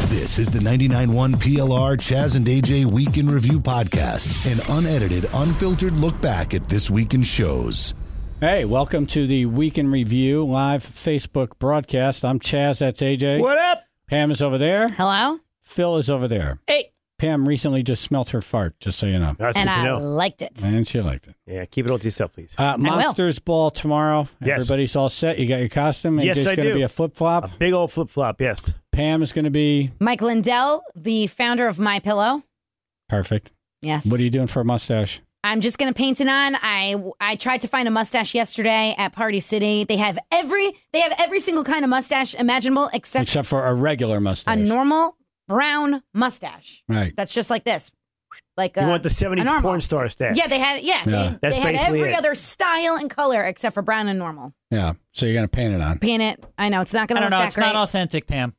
This is the 99.1 PLR Chaz and AJ Week in Review podcast, an unedited, unfiltered look back at this week in shows. Hey, welcome to the Week in Review live Facebook broadcast. I'm Chaz, that's AJ. What up? Pam is over there. Hello. Phil is over there. Hey. Pam recently just smelt her fart, just so you know. That's And good to I know. liked it. And she liked it. Yeah, keep it all to yourself, please. Monsters Ball tomorrow. Yes. Everybody's all set. You got your costume? Yes, AJ's I going to do. be a flip-flop. A big old flip-flop, yes. Pam is going to be... Mike Lindell, the founder of MyPillow. Perfect. Yes. What are you doing for a mustache? I'm just going to paint it on. I tried to find a mustache yesterday at Party City. They have every single kind of mustache imaginable except for a regular mustache. a normal brown mustache. Right. That's just like this. Like You want the a 70s normal. porn star stash. Yeah, they had That's they had basically every it. other style and color except for brown and normal. Yeah. So you're going to paint it on. Paint it. I know it's not going I to don't look know. that It's great. not authentic, Pam.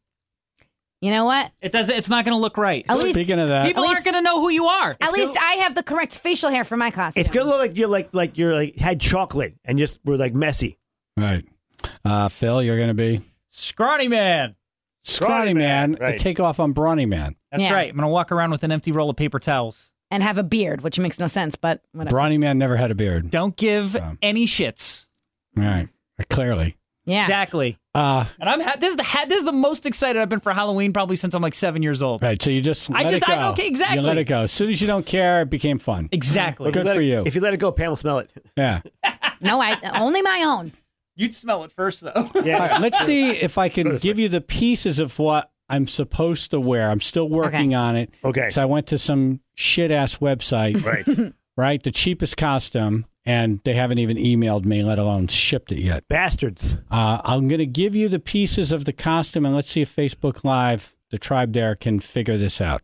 You know what? It does. It's not going to look right. At least- Speaking of that... People aren't going to know who you are. At least I have the correct facial hair for my costume. It's going to look like you're had chocolate and just were like messy. Right. Phil, you're going to be... Scrawny man. Scrawny man. Right. A takeoff on Brawny man. That's Yeah. right. I'm going to walk around with an empty roll of paper towels. and have a beard, which makes no sense, but whatever. Brawny man never had a beard. Don't give any shits. All right. Clearly. Yeah. Exactly. And I'm this is the most excited I've been for Halloween probably since I'm like 7 years old. Right, so you just let it go. I know, okay, exactly. You let it go. As soon as you don't care, it became fun. Exactly. Good for you. If you let it go, Pam will smell it. Yeah. No, only my own. You'd smell it first, though. Yeah. All right, let's see if I can give you the pieces of what I'm supposed to wear. I'm still working on it. Okay. So I went to some shit-ass website. Right. Right? The cheapest costume, and they haven't even emailed me, let alone shipped it yet. Bastards. I'm going to give you the pieces of the costume, and let's see if Facebook Live, the tribe there, can figure this out.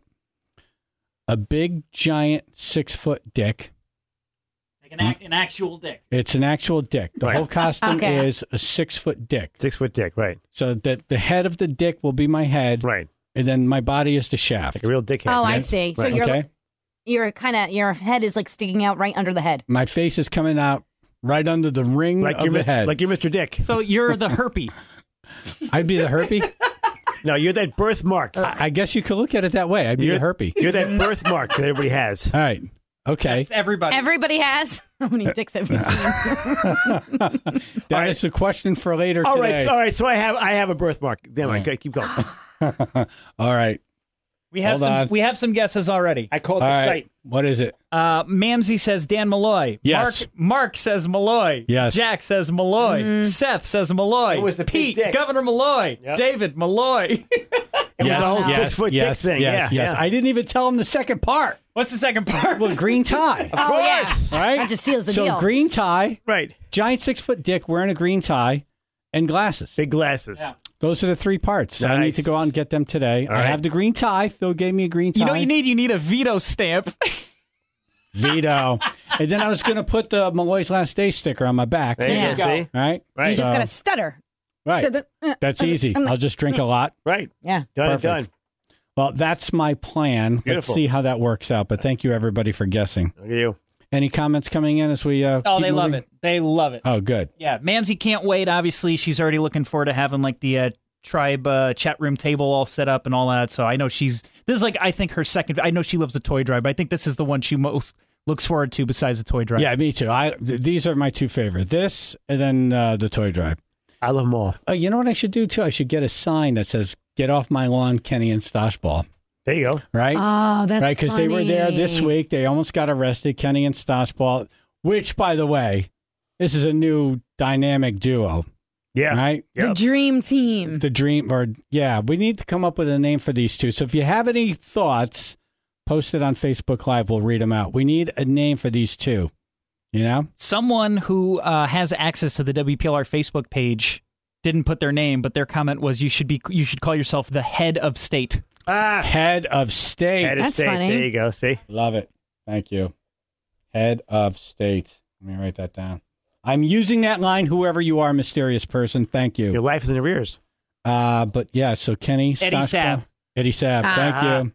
A big, giant 6-foot dick. Like an actual dick. It's an actual dick. The Right. whole costume Okay. is a 6-foot dick. 6-foot dick, right. So that the head of the dick will be my head, Right. and then my body is the shaft. Like a real dickhead. Oh, I right? see. So Right. Okay? your head is like sticking out right under the head. My face is coming out right under the ring Like of you're the head. Like you're Mr. Dick. So you're the herpy. I'd be the herpy. No, you're that birthmark. I guess you could look at it that way. I'd be the herpy. You're that birthmark that everybody has. All right. Okay. That's everybody. Everybody has. How many dicks have you seen? That is a question for later All today. right. So I have a birthmark. Damn it. Okay, keep going. All right. We on. have some guesses already. I called All the right. site. What is it? Mamsie says Dan Malloy. Yes. Mark says Malloy. Yes. Jack says Malloy. Seth says Malloy. It was the big Pete, dick. Governor Malloy. Yep. David Malloy. It was a whole 6-foot dick thing. Yes, yeah, yes. yeah. I didn't even tell him the second part. What's the second part? Well, green tie. Oh, yeah. course. Right? That just seals the so deal. green tie, Right. giant 6-foot dick wearing a green tie, and glasses. Big glasses. Yeah. Those are the 3 parts. So I need to go out and get them today. I right. have the green tie. Phil gave me a green tie. You know what you need? You need a veto stamp. Veto. And then I was going to put the Malloy's Last Day sticker on my back. There you Yeah. go. See? Right? Right. You just So- got to stutter. Right. That's easy. I'll just drink a lot. Right. Yeah. Done and Perfect. done. Well, that's my plan. Beautiful. Let's see how that works out. But thank you, everybody, for guessing. Look at you. Any comments coming in as we Oh, keep they love moving? it. They love it. Oh, good. Yeah, Mamsie can't wait. Obviously, she's already looking forward to having like the tribe chat room table all set up and all that. So I know this is like, I think her second. I know she loves the toy drive, but I think this is the one she most looks forward to besides the toy drive. Yeah, me too. These are my 2 favorite. This and then the toy drive. I love them all. You know what I should do, too? I should get a sign that says, "Get off my lawn, Kenny and Stoshball." There you go. Right? Oh, that's right, because they were there this funny. week. They almost got arrested, Kenny and Stoshball, which, by the way, this is a new dynamic duo, Yeah. right? The Yep. dream team. The dream, we need to come up with a name for these two. So if you have any thoughts, post it on Facebook Live. We'll read them out. We need a name for these two, you know? Someone who has access to the WPLR Facebook page didn't put their name, but their comment was, you should call yourself the head of state. Head of state. Head of That's state. funny. There you go. See? Love it. Thank you. Head of state. Let me write that down. I'm using that line, whoever you are, mysterious person. Thank you. Your life is in arrears. But yeah, so Kenny. Eddie Stoshball- Saab. Eddie Saab. Thank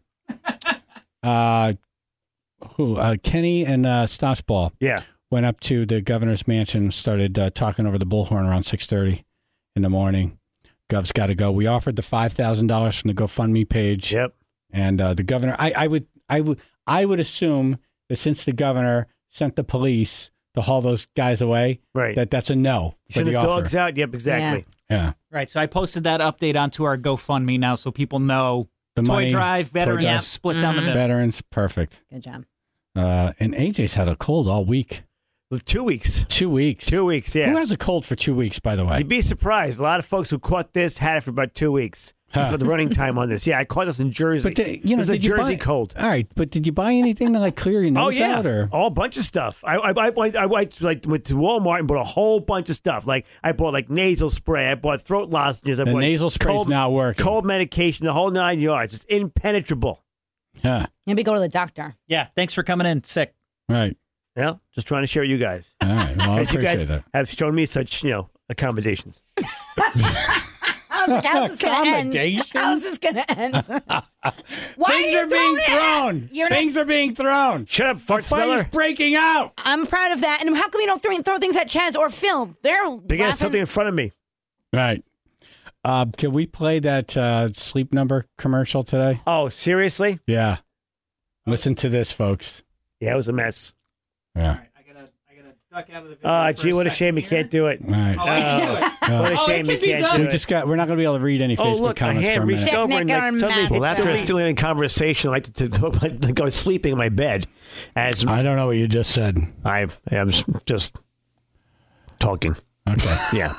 you. Kenny and Stoshball Yeah. went up to the governor's mansion, started talking over the bullhorn around 6:30 in the morning. gov's got to go. We offered the $5,000 from the GoFundMe page. Yep. And the governor, I would assume that since the governor sent the police to haul those guys away, Right. that's a no for Send the the offer. dogs out. Yep, exactly. Yeah. Right. So I posted that update onto our GoFundMe now so people know The Toy money, Drive, veterans, Drive. split down the middle. Veterans, perfect. Good job. And AJ's had a cold all week. 2 weeks. 2 weeks. 2 weeks, yeah. Who has a cold for 2 weeks, by the way? You'd be surprised. A lot of folks who caught this had it for about 2 weeks. Huh. For the running time on this. Yeah, I caught this in Jersey. But It was a did you Jersey buy, cold. All right, but did you buy anything to like clear your nose out? Or a bunch of stuff. I went to Walmart and bought a whole bunch of stuff. Like I bought like nasal spray. I bought throat lozenges. I the bought nasal spray's not working? cold medication. The whole 9 yards. It's impenetrable. Yeah, Maybe go to the doctor. Yeah. Thanks for coming in sick. right. Yeah, just trying to share with you guys. All right. Well, I Because you appreciate guys that. have shown me such accommodations. I was like, how's this going to end? Accommodation? How's this going to end? Why Things you are being throwing it? thrown. You're not- Things are being thrown. Shut up, fart Fire's smeller. breaking out. I'm proud of that. And how come you don't throw things at Chaz or Phil? They're They got laughing. something in front of me. Right. Can we play that Sleep Number commercial today? Oh, seriously? Yeah. Listen to this, folks. Yeah, it was a mess. Yeah. I gotta duck out of the video. Gee, what a shame you can't do it. All right. Oh, I can do it. What a Oh, shame it you can be can't done. do we it. just we're not going to be able to read any Oh, Facebook look, a comments hand for a reached minute. over and Technical somebody, master. after I'm still in conversation, I like to go sleeping in my bed as I don't know what you just said. I am just talking. Okay. Yeah.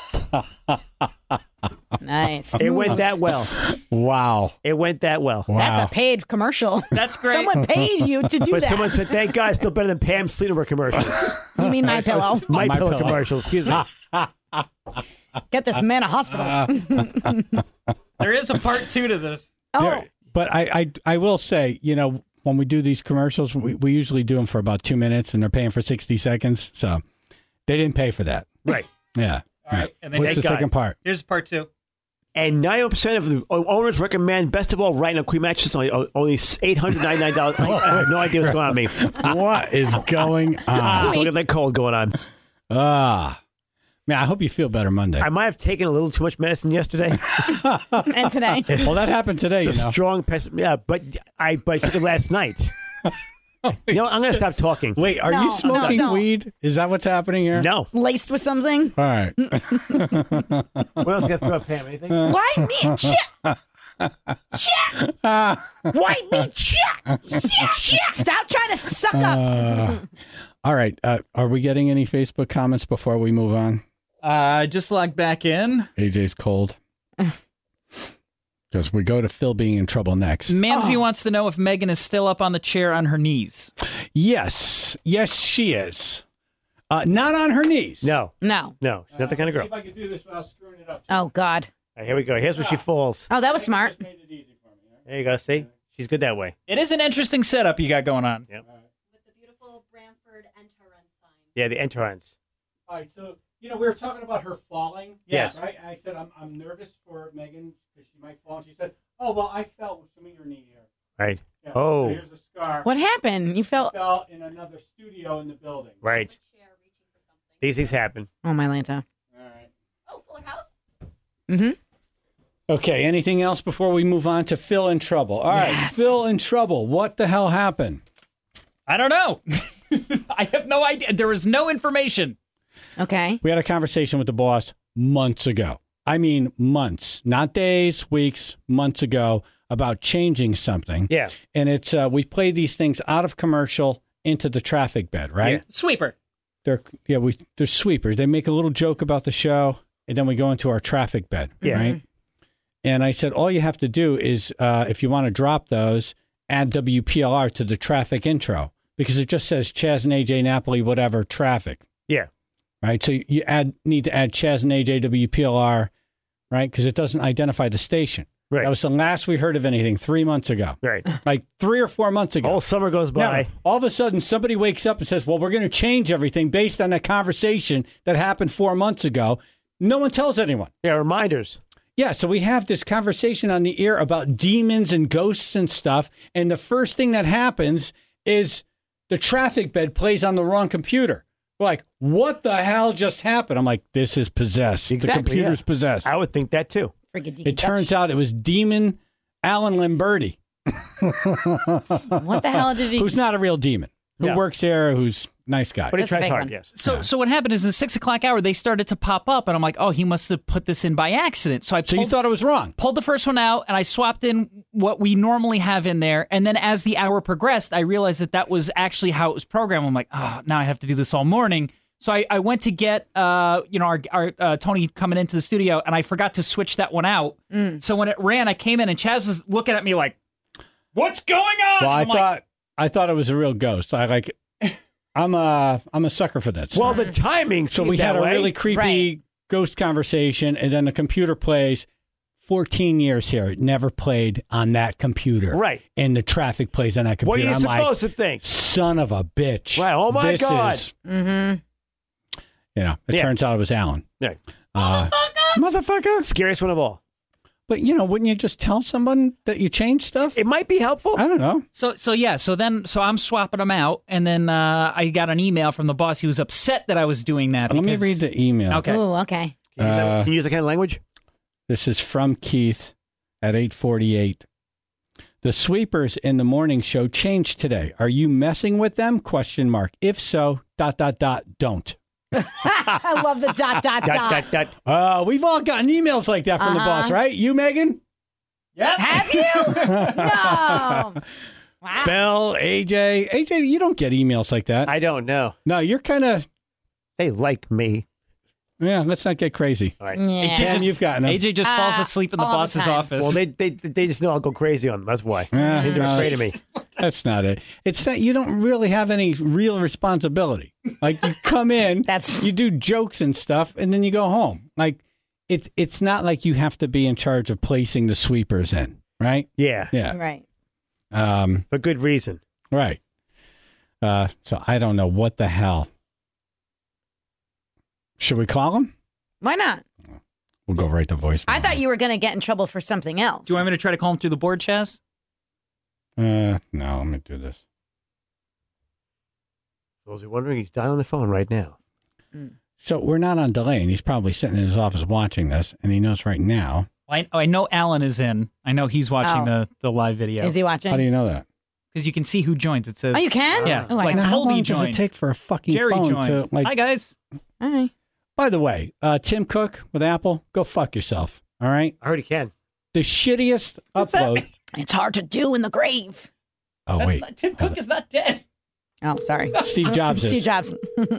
Nice. It went that well. Wow. It went that well. Wow. That's a paid commercial. That's great. Someone paid you to do But that. someone said, thank God, it's still better than Pam Sleeper commercials. You mean My Pillow? My My Pillow Pillow. commercials, excuse me. Get this man a hospital. There is a part 2 to this. Oh, But I will say, when we do these commercials, we usually do them for about 2 minutes, and they're paying for 60 seconds. So they didn't pay for that. Right. Yeah. All right. And then What's the Thank God. second part? here's part 2. And 90% of the owners recommend, best of all, right now, Queen Mattress only $899. I have no idea what's going on with me. What is going on? Still got that cold going on. Man, I hope you feel better Monday. I might have taken a little too much medicine yesterday. and today. Well, that happened today, It's a strong yeah, but I took it last night. I'm going to stop talking. Wait, are No, you no, smoking don't. weed? Is that what's happening here? No. Laced with something. All right. What else got to throw up, Pam? Anything? White meat check. Check. White meat check. Check. Stop trying to suck up. All right. Are we getting any Facebook comments before we move on? I just logged back in. AJ's cold. Because we go to Phil being in trouble next. Mamsie wants to know if Megan is still up on the chair on her knees. Yes. Yes, she is. Not on her knees. No. No. No. She's not the kind of girl. See if I can do this without screwing it up. Oh, God. All right, here we go. Here's where she falls. Oh, that was smart. Made it easy for me. There you go. See? She's good that way. It is an interesting setup you got going on. Yep. With the beautiful Brantford Enterun sign. Yeah, the entrance. All right, so we were talking about her falling. Yes. Right. And I said I'm nervous for Megan because she might fall. And she said, "Oh well, I fell with some of your knee here. Right. Yeah, Oh. so here's a scar. What happened? You I felt. fell in another studio in the building. Right. Chair reaching for something. These things happen. Oh, my Lanta. All right. Oh, Fuller House? Mm-hmm. Okay. Anything else before we move on to Phil in trouble? All right. Yes. Phil in trouble. What the hell happened? I don't know. I have no idea. There was no information. Okay. We had a conversation with the boss months ago. I mean, months, not days, weeks, months ago about changing something. Yeah. And it's we play these things out of commercial into the traffic bed, right? Yeah. Sweeper. They're sweepers. They make a little joke about the show, and then we go into our traffic bed, Yeah. right? And I said, all you have to do is, if you want to drop those, add WPLR to the traffic intro because it just says Chaz and AJ Napoli, whatever, traffic. Yeah. Right. So you need to add Chaz and AJ WPLR, right? Because it doesn't identify the station. Right. That was the last we heard of anything 3 months ago, Right. like 3 or 4 months ago. Whole summer goes Now, by. all of a sudden, somebody wakes up and says, well, we're going to change everything based on a conversation that happened 4 months ago. No one tells anyone. Yeah, reminders. Yeah, so we have this conversation on the air about demons and ghosts and stuff, and the first thing that happens is the traffic bed plays on the wrong computer. like, what the hell just happened? I'm like, this is possessed. Exactly, the computer's yeah. possessed. I would think that too. It turns out it was demon Alan Lamberti, What the hell did he? who's not a real demon, who Yeah. works there, who's a nice guy. But he Just a tries fake hard, one. yes. So what happened is in the 6 o'clock hour, they started to pop up, and I'm like, oh, he must have put this in by accident. So I So you pulled, thought it was wrong? pulled the first one out, and I swapped in what we normally have in there. And then as the hour progressed, I realized that was actually how it was programmed. I'm like, oh, now I have to do this all morning. So I went to get, our Tony coming into the studio, and I forgot to switch that one out. So when it ran, I came in, and Chaz was looking at me like, what's going on? Well, And I'm like, I thought it was a real ghost. I'm a sucker for that stuff. Well, the timing. So we had a really creepy Right. ghost conversation, and then the computer plays. 14 years here, it never played on that computer. Right. And the traffic plays on that computer. What are you I'm supposed like, to think? son of a bitch. Right. Oh, my This God. is- Mm-hmm. it Yeah. turns out it was Alan. Yeah. Motherfucker. Scariest one of all. But, wouldn't you just tell someone that you changed stuff? It might be helpful. I don't know. So I'm swapping them out, and then I got an email from the boss. He was upset that I was doing that. Let me because- read the email. Okay. Ooh, okay. Can you use that kind of language? This is from Keith at 8:48. The sweepers in the morning show changed today. Are you messing with them? ? If so, ... don't. I love the ... We've all gotten emails like that from the boss, right? You, Megan? Yeah. Have you? No. Wow. Phil, AJ, you don't get emails like that. I don't know. No, you're kind of, They like me. let's not get crazy. All right. Yeah. Jen, you've gotten them. AJ just falls asleep in the all the boss's time. office. Well, they just know I'll go crazy on them. That's why. Yeah, They're no, afraid of me. That's not it. It's that you don't really have any real responsibility. Like you come in, you do jokes and stuff, and then you go home. Like it's not like you have to be in charge of placing the sweepers in, right? Yeah. Yeah. Right. For good reason. Right. So I don't know what the hell. Should we call him? Why not? We'll go right to voicemail. I thought you were going to get in trouble for something else. Do you want me to try to call him through the board, Chaz? No, let me do this. For those who are wondering, he's dialing the phone right now. So we're not on delay, and he's probably sitting in his office watching this, and he knows right now. I know Alan is in. I know he's watching the live video. Is he watching? How do you know that? Because you can see who joins. It says. Oh, you can? Yeah. Oh, I like know. How long Colby does joined. it take for a fucking Jerry phone joined. to like? Hi guys. All right. By the way, Tim Cook with Apple, go fuck yourself. All right. I heard he can. The shittiest upload. It's hard to do in the grave. Oh wait, Tim Cook is not dead. Oh, sorry. Steve Jobs is. Steve Jobs.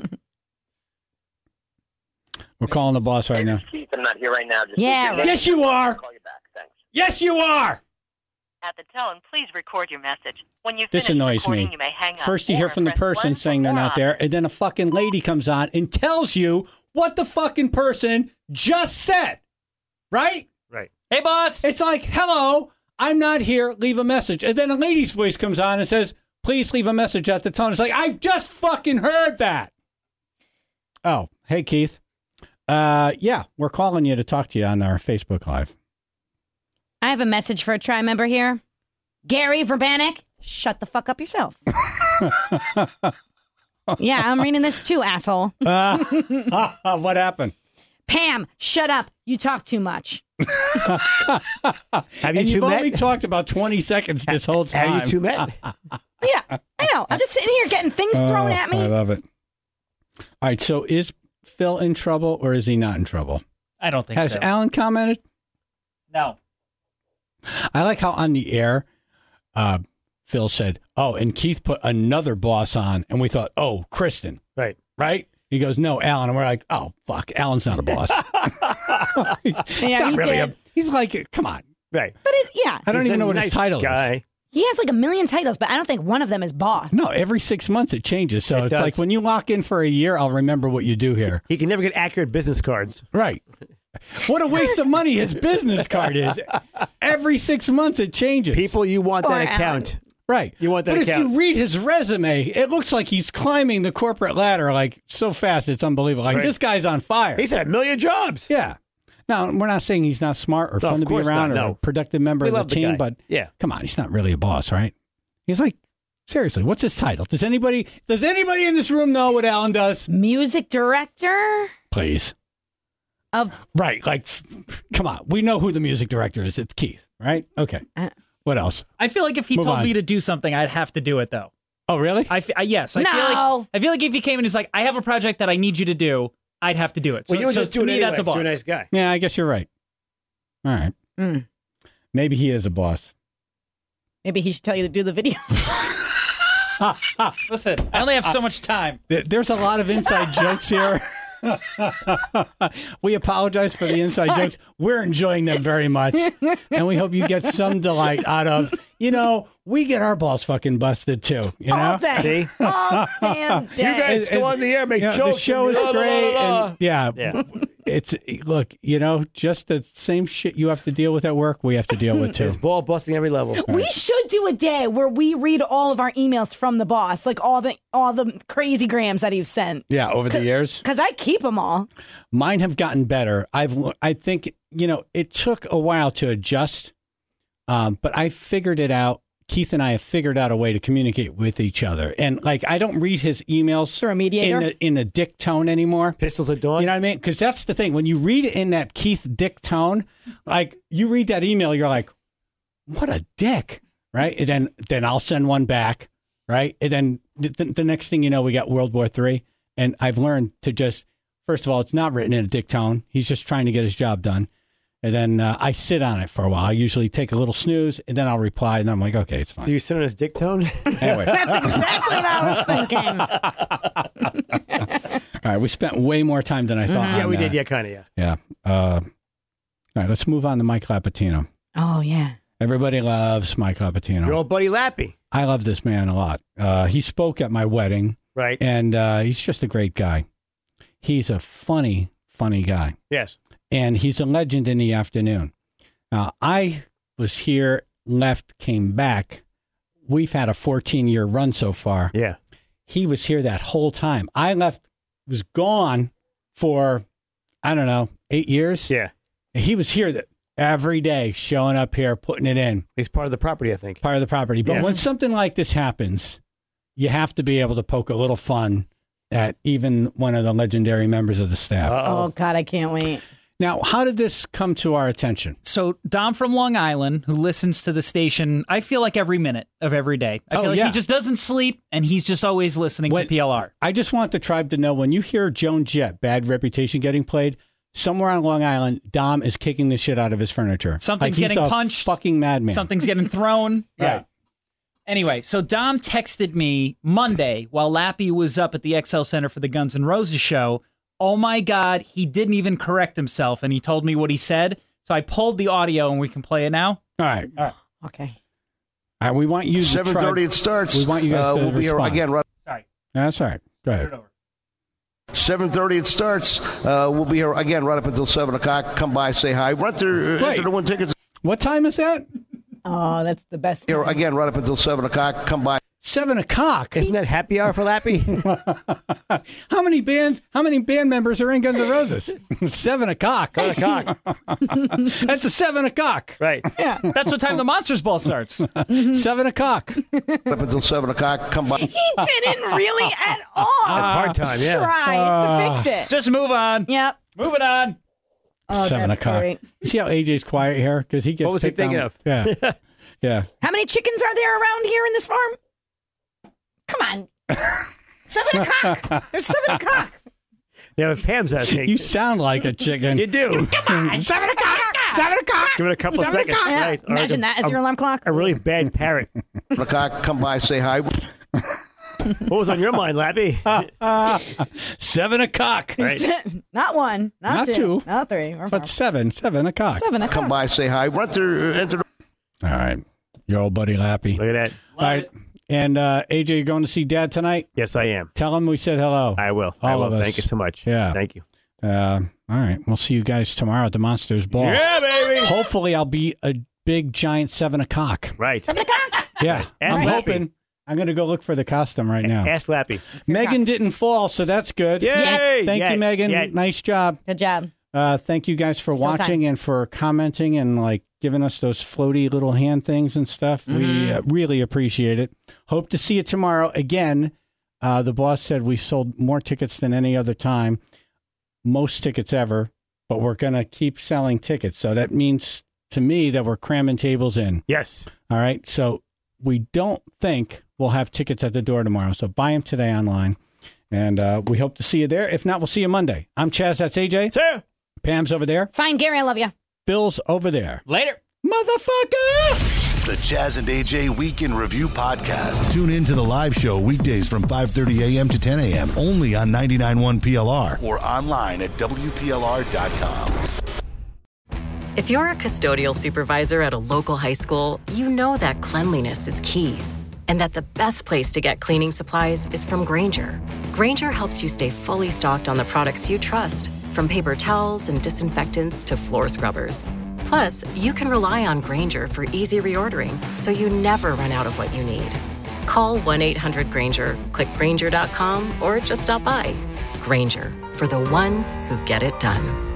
We're calling the boss right now. Keith, I'm not here right now. Just Yeah, leave your right. Yes, you are. I'll call you back. Thanks. Yes, you are. At the tone, please record your message. When you This finish annoys recording, me. you may hang up. First, you hear or from the press person 1 for saying they're more not there, and then a fucking lady comes on and tells you what the fucking person just said. Right? Right. Hey, boss. It's like, hello, I'm not here. Leave a message. And then a lady's voice comes on and says, please leave a message at the tone. It's like, I just fucking heard that. Oh, hey, Keith. Yeah, we're calling you to talk to you on our Facebook Live. I have a message for a Tri member here. Gary Verbanek, shut the fuck up yourself. Yeah, I'm reading this too, asshole. What happened? Pam, shut up. You talk too much. Have you And two you've met? only talked about 20 seconds this whole time. Have you two met? Yeah, I know. I'm just sitting here getting things thrown at I me. love it. All right, so is Phil in trouble or is he not in trouble? I don't think Has so. Alan commented? No. I like how on the air, Phil said, oh, and Keith put another boss on, and we thought, oh, Kristen, Right. right? He goes, no, Alan. And we're like, oh, fuck, Alan's not a boss. He's Yeah, not he really did. he's like, come on. Right. But yeah, I don't He's even a know what nice his title guy. is. he has like a million titles, but I don't think one of them is boss. No, every 6 months it changes. So It it's does. like when you lock in for a year, I'll remember what you do here. He can never get accurate business cards. Right. What a waste of money his business card is. Every 6 months it changes. People, you want Poor that Alan. account. Right. You want that But account. if you read his resume, it looks like he's climbing the corporate ladder like so fast it's unbelievable. Like Right. this guy's on fire. He's had a million jobs. Yeah. Now, we're not saying he's not smart or No, fun of to be course around not, or no. a productive member We of the love the team, guy. but Yeah. come on, he's not really a boss, right? He's like Seriously, what's his title? Does anybody in this room know what Alan does? Music director Please. of Right, like, come on. We know who the music director is. It's Keith, right? Okay. What else? I feel like if he Move told on. me to do something, I'd have to do it though. Oh, really? Yes. No. I feel like if he came and he's like, I have a project that I need you to do, I'd have to do it. Well, you would just do to it me, anyway. that's a boss. You're a nice guy. Yeah, I guess you're right. All right. Maybe he is a boss. maybe he should tell you to do the video. Listen, I only have so much time. There's a lot of inside jokes here. We apologize for the inside jokes. We're enjoying them very much. And we hope you get some delight out of, we get our balls fucking busted too. All day. See? All damn day. You guys go on the air, make jokes. The show is and great. la. And yeah. It's, look, just the same shit you have to deal with at work, we have to deal with too. It's ball busting every level. We should do a day where we read all of our emails from the boss, like all the crazy grams that he's sent. Yeah, over the years. Because I keep them all. Mine have gotten better. I think, it took a while to adjust, but I figured it out. Keith and I have figured out a way to communicate with each other. And I don't read his emails Through a mediator? in a dick tone anymore. Pistols at dawn. You know what I mean? Because that's the thing. When you read it in that Keith dick tone, you read that email, you're like, what a dick, right? And then I'll send one back, right? And then the next thing you know, we got World War III. And I've learned to just, first of all, it's not written in a dick tone. He's just trying to get his job done. And then I sit on it for a while. I usually take a little snooze, and then I'll reply, and I'm like, okay, it's fine. So you sit on his dick tone? Anyway. That's exactly what I was thinking. All right, we spent way more time than I thought. Yeah, on we that. did. Yeah, kind of, yeah. Yeah. All right, let's move on to Mike Lapatino. Oh, yeah. Everybody loves Mike Lapatino. Your old buddy Lappy. I love this man a lot. He spoke at my wedding, Right. and he's just a great guy. He's a funny guy. Yes. And he's a legend in the afternoon. I was here, left, came back. We've had a 14-year run so far. Yeah. He was here that whole time. I left, was gone for, 8 years. Yeah. And he was here every day, showing up here, putting it in. He's part of the property, I think. Part of the property. But Yeah. when something like this happens, you have to be able to poke a little fun at even one of the legendary members of the staff. Oh, God, I can't wait. Now, how did this come to our attention? So Dom from Long Island, who listens to the station, I feel like every minute of every day. I feel like he just doesn't sleep, and he's just always listening to PLR. I just want the tribe to know, when you hear Joan Jett, Bad Reputation, getting played, somewhere on Long Island, Dom is kicking the shit out of his furniture. Something's he's getting a punched. fucking madman. Something's getting thrown. Right. Anyway, so Dom texted me Monday while Lappy was up at the XL Center for the Guns N' Roses show. Oh my God, he didn't even correct himself, and he told me what he said. So I pulled the audio, and we can play it now. All right. Okay. All right, we want you to 7:30 it starts. We want you guys to we'll be here respond. again. Right, Sorry. That's all right. Go ahead. 7:30 it starts. We'll be here again right up until 7 o'clock. Come by, say hi. Enter to win tickets. What time is that? Oh, that's the best. Here again right up until 7 o'clock. Come by. 7 o'clock. Isn't that happy hour for Lappy? How many band members are in Guns N' Roses? 7 o'clock. 7 o'clock. That's a 7 o'clock. Right. Yeah. That's what time the Monsters Ball starts. 7 o'clock. Up until 7 o'clock. Come by. He didn't really at all. That's hard time, yeah. Try to fix it. Just move on. Yep. Move it on. Oh, 7 that's o'clock. great. See how AJ's quiet here? Because he gets What was he picked on. thinking of? Yeah. Yeah. How many chickens are there around here in this farm? Come on. 7 o'clock. There's 7 o'clock. Yeah, if Pam's asking. You sound like a chicken. You do. 7 o'clock. 7 o'clock. Give it a couple of 7 seconds. o'clock. Yeah. Right. Or Imagine that as your alarm clock. A really bad parrot. 7 o'clock. Come by, say hi. What was on your mind, Lappy? 7 o'clock. Right. Not one. Not two. Not three. Or But 7 o'clock. 7 o'clock. Come by, say hi. Enter. All right. Your old buddy Lappy. Look at that. All right. And AJ, you're going to see Dad tonight? Yes, I am. Tell him we said hello. I will. All of us. Thank you so much. Yeah. Thank you. All right. We'll see you guys tomorrow at the Monsters Ball. Yeah, baby. Hopefully, I'll be a big, giant 7 o'clock. Right. 7 o'clock. Yeah. Ask I'm Lappy. hoping. I'm going to go look for the costume right now. Ask Lappy. Megan didn't fall, so that's good. Yay! Thank you, Megan. Yeah. Nice job. Good job. Thank you guys for Still watching time. and for commenting and giving us those floaty little hand things and stuff. We really appreciate it. Hope to see you tomorrow. Again, the boss said we sold more tickets than any other time, most tickets ever, but we're going to keep selling tickets. So that means to me that we're cramming tables in. Yes. All right. So we don't think we'll have tickets at the door tomorrow. So buy them today online. And we hope to see you there. If not, we'll see you Monday. I'm Chaz. That's AJ. Sir. Pam's over there. Fine, Gary. I love you. Bill's over there. Later. Motherfucker! The Chaz and AJ Week in Review podcast. Tune in to the live show weekdays from 5:30 a.m. to 10 a.m. only on 99.1 PLR or online at WPLR.com. If you're a custodial supervisor at a local high school, you know that cleanliness is key and that the best place to get cleaning supplies is from Grainger. Grainger helps you stay fully stocked on the products you trust, from paper towels and disinfectants to floor scrubbers. Plus, you can rely on Grainger for easy reordering, so you never run out of what you need. Call 1-800-GRAINGER, click Grainger.com, or just stop by. Grainger, for the ones who get it done.